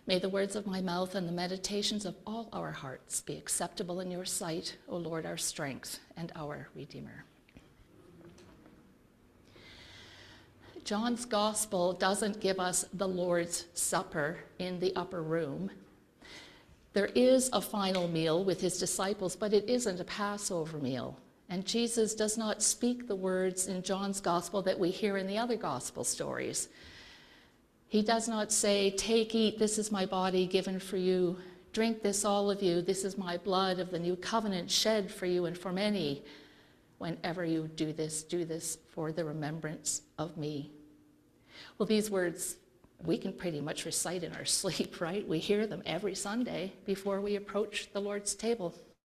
May the words of my mouth and the meditations of all our hearts be acceptable in your sight, O Lord, our strength and our Redeemer. John's Gospel doesn't give us the Lord's Supper in the upper room. There is a final meal with his disciples, but it isn't a Passover meal. And Jesus does not speak the words in John's Gospel that we hear in the other Gospel stories. He does not say, "Take, eat, this is my body given for you. Drink this, all of you. This is my blood of the new covenant shed for you and for many. Whenever you do this for the remembrance of me." Well, these words we can pretty much recite in our sleep, right? We hear them every Sunday before we approach the Lord's table.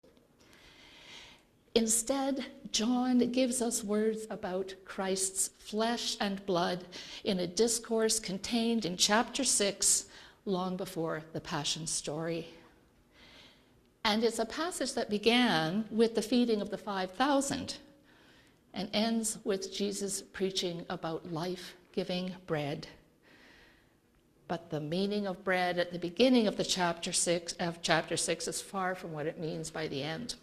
Instead, John gives us words about Christ's flesh and blood in a discourse contained in chapter 6, long before the Passion story. And it's a passage that began with the feeding of the 5,000 and ends with Jesus preaching about life-giving bread. But the meaning of bread at the beginning of chapter 6 is far from what it means by the end.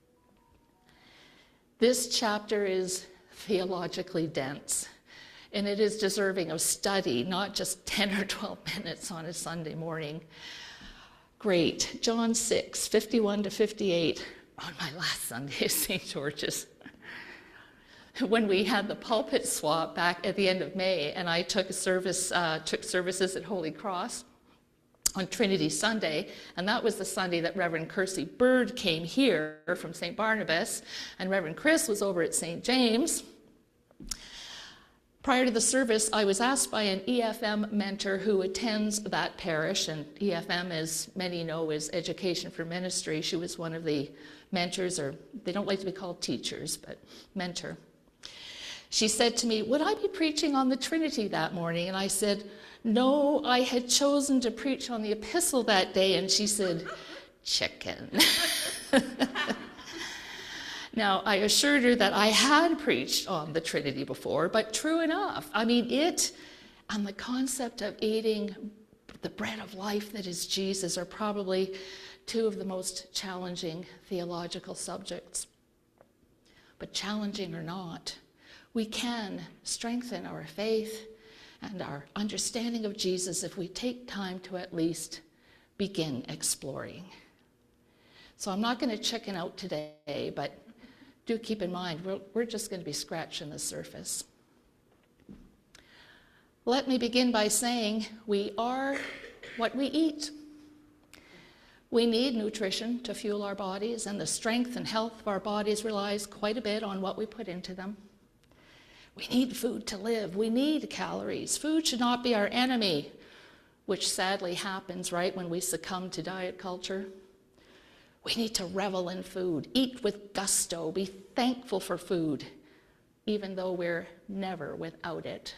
This chapter is theologically dense, and it is deserving of study, not just 10 or 12 minutes on a Sunday morning. Great. John 6, 51 to 58, on my last Sunday at St. George's. When we had the pulpit swap back at the end of May, and I took services at Holy Cross on Trinity Sunday, and that was the Sunday that Reverend Kersey Bird came here from St. Barnabas, and Reverend Chris was over at St. James. Prior to the service, I was asked by an EFM mentor who attends that parish, and EFM, as many know, is Education for Ministry. She was one of the mentors, or they don't like to be called teachers, but mentor. She said to me, "Would I be preaching on the Trinity that morning?" And I said, "No, I had chosen to preach on the epistle that day." And she said, "Chicken." Now, I assured her that I had preached on the Trinity before, but true enough. I mean, it and the concept of eating the bread of life that is Jesus are probably two of the most challenging theological subjects. But challenging or not, we can strengthen our faith and our understanding of Jesus if we take time to at least begin exploring. So I'm not going to chicken out today, but do keep in mind, we're just going to be scratching the surface. Let me begin by saying we are what we eat. We need nutrition to fuel our bodies, and the strength and health of our bodies relies quite a bit on what we put into them. We need food to live. We need calories. Food should not be our enemy, which sadly happens right when we succumb to diet culture. We need to revel in food, eat with gusto, be thankful for food, even though we're never without it.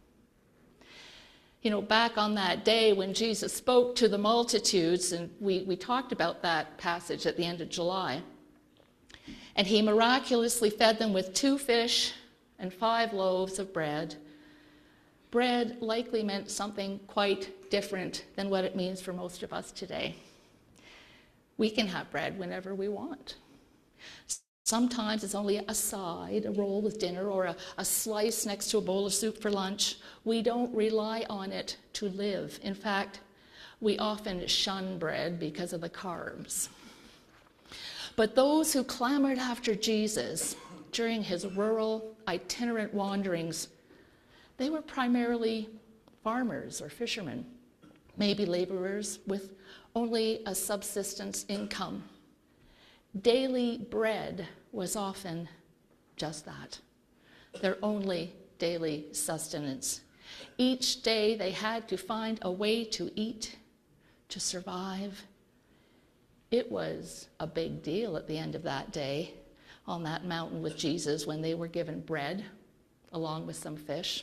You know, back on that day when Jesus spoke to the multitudes, and we talked about that passage at the end of July, and he miraculously fed them with 2 fish and 5 loaves of bread. Bread likely meant something quite different than what it means for most of us today. We can have bread whenever we want. Sometimes it's only a side, a roll with dinner, or a slice next to a bowl of soup for lunch. We don't rely on it to live. In fact, we often shun bread because of the carbs. But those who clamored after Jesus during his rural, itinerant wanderings, they were primarily farmers or fishermen, maybe laborers with only a subsistence income. Daily bread was often just that, their only daily sustenance. Each day they had to find a way to eat, to survive. It was a big deal at the end of that day on that mountain with Jesus when they were given bread along with some fish.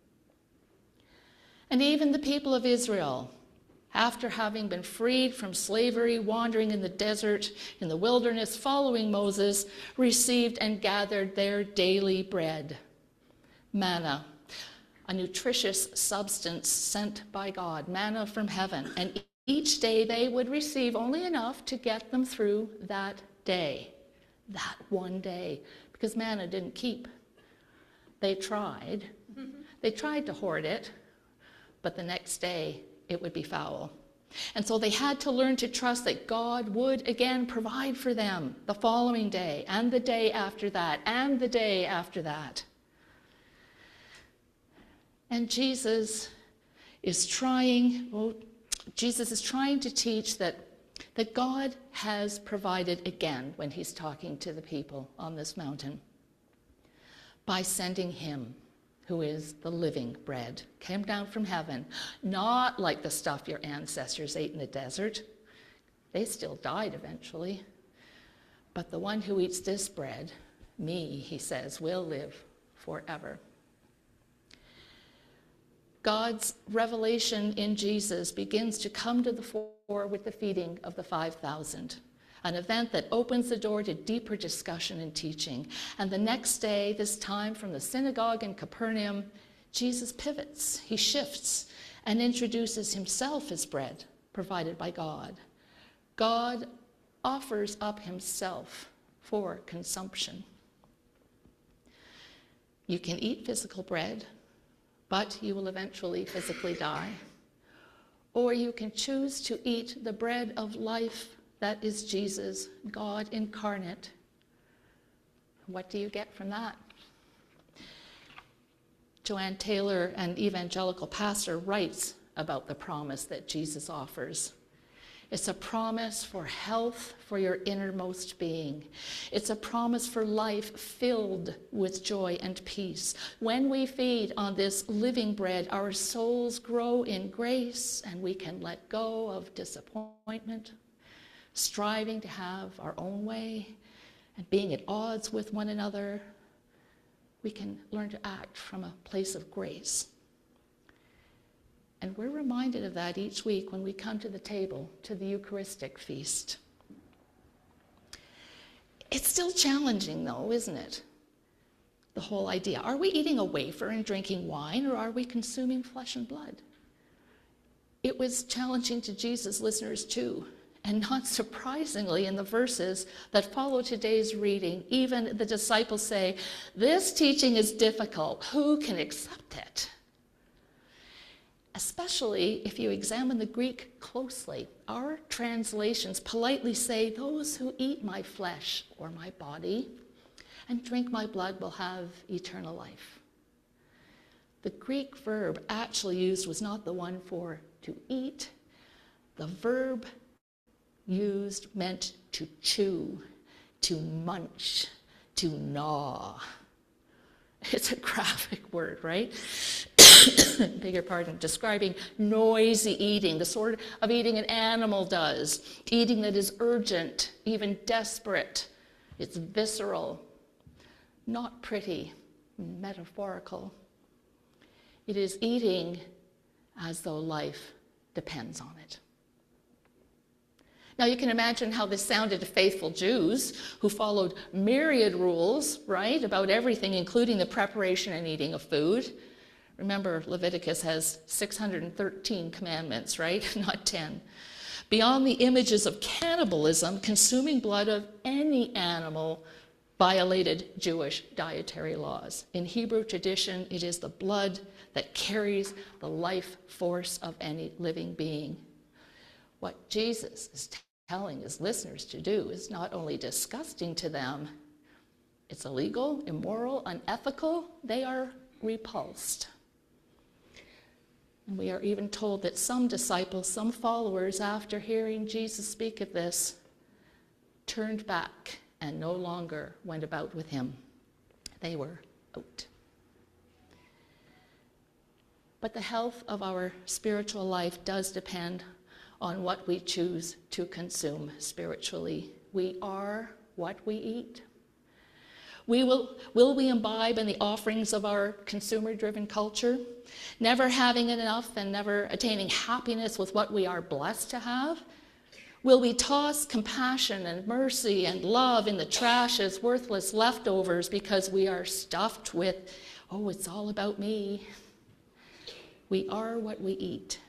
And even the people of Israel, after having been freed from slavery, wandering in the desert, in the wilderness, following Moses, received and gathered their daily bread, manna. a nutritious substance sent by God, manna from heaven. And each day they would receive only enough to get them through that day, that one day, because manna didn't keep. They tried. They tried to hoard it, but the next day it would be foul. And so they had to learn to trust that God would again provide for them the following day, and the day after that, and the day after that. And Jesus is trying to teach that God has provided again when he's talking to the people on this mountain by sending him, who is the living bread, came down from heaven, not like the stuff your ancestors ate in the desert. They still died eventually. But the one who eats this bread, me, he says, will live forever. God's revelation in Jesus begins to come to the fore with the feeding of the 5,000. An event that opens the door to deeper discussion and teaching. And the next day, this time from the synagogue in Capernaum, Jesus pivots, he shifts, and introduces himself as bread provided by God. God offers up himself for consumption. You can eat physical bread, but you will eventually physically die. Or you can choose to eat the bread of life that is Jesus, God incarnate. What do you get from that? Joanne Taylor, an evangelical pastor, writes about the promise that Jesus offers. It's a promise for health for your innermost being. It's a promise for life filled with joy and peace. When we feed on this living bread, our souls grow in grace and we can let go of disappointment, striving to have our own way, and being at odds with one another. We can learn to act from a place of grace. And we're reminded of that each week when we come to the table, to the Eucharistic feast. It's still challenging, though, isn't it? The whole idea. Are we eating a wafer and drinking wine, or are we consuming flesh and blood? It was challenging to Jesus' listeners, too. And not surprisingly, in the verses that follow today's reading, even the disciples say, "This teaching is difficult. Who can accept it?" Especially if you examine the Greek closely. Our translations politely say, "Those who eat my flesh or my body and drink my blood will have eternal life." The Greek verb actually used was not the one for to eat. The verb used meant to chew, to munch, to gnaw. It's a graphic word, right? Beg your pardon. Describing noisy eating, the sort of eating an animal does. Eating that is urgent, even desperate. It's visceral, not pretty, metaphorical. It is eating as though life depends on it. Now you can imagine how this sounded to faithful Jews who followed myriad rules, right, about everything, including the preparation and eating of food. Remember, Leviticus has 613 commandments, right? Not 10. Beyond the images of cannibalism, consuming blood of any animal violated Jewish dietary laws. In Hebrew tradition, it is the blood that carries the life force of any living being. What Jesus is telling his listeners to do is not only disgusting to them, it's illegal, immoral, unethical. They are repulsed. And we are even told that some disciples, some followers, after hearing Jesus speak of this, turned back and no longer went about with him. They were out. But the health of our spiritual life does depend on what we choose to consume spiritually. We are what we eat. Will we imbibe in the offerings of our consumer-driven culture, never having enough and never attaining happiness with what we are blessed to have? Will we toss compassion and mercy and love in the trash as worthless leftovers because we are stuffed with, oh, it's all about me? We are what we eat.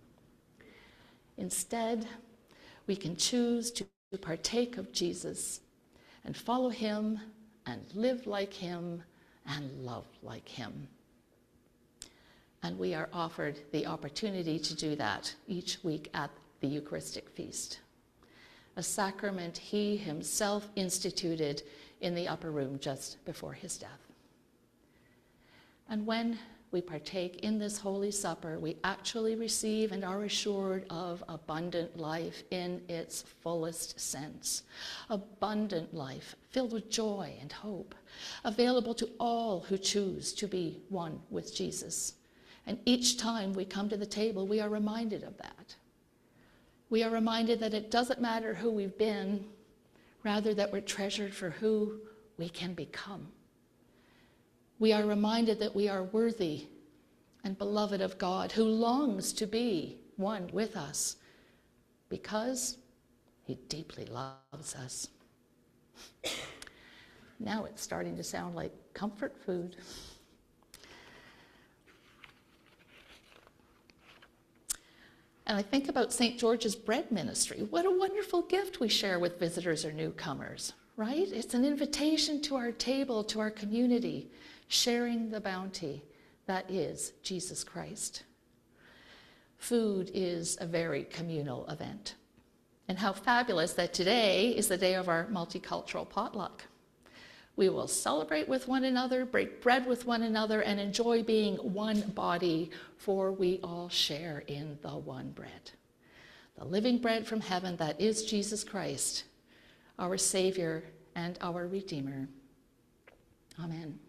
Instead, we can choose to partake of Jesus and follow him and live like him and love like him. And we are offered the opportunity to do that each week at the Eucharistic feast, a sacrament he himself instituted in the upper room just before his death. And when we partake in this Holy Supper, we actually receive and are assured of abundant life in its fullest sense. Abundant life filled with joy and hope, available to all who choose to be one with Jesus. And each time we come to the table, we are reminded of that. We are reminded that it doesn't matter who we've been, rather that we're treasured for who we can become. We are reminded that we are worthy and beloved of God, who longs to be one with us because he deeply loves us. Now it's starting to sound like comfort food. And I think about St. George's bread ministry. What a wonderful gift we share with visitors or newcomers, right? It's an invitation to our table, to our community, sharing the bounty that is Jesus Christ. Food is a very communal event. And how fabulous that today is the day of our multicultural potluck. We will celebrate with one another, break bread with one another, and enjoy being one body, for we all share in the one bread. The living bread from heaven that is Jesus Christ, our Savior and our Redeemer. Amen.